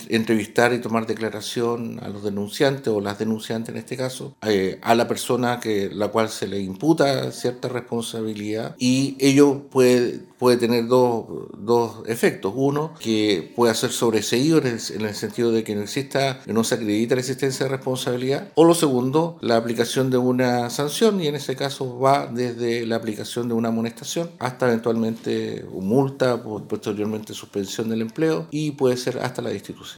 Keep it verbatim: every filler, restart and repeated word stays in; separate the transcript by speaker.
Speaker 1: entrevistar y tomar declaración a los denunciantes o las denunciantes en este caso, eh, a la persona que la cual se le imputa cierta responsabilidad, y ello puede, puede tener dos, dos efectos. Uno, que puede ser sobreseído en el, en el sentido de que no exista, no se acredita la existencia de responsabilidad, o lo segundo, la aplicación de una sanción, y en ese caso va desde la aplicación de una amonestación hasta eventualmente multa, posteriormente suspensión del empleo y puede ser hasta la destitución.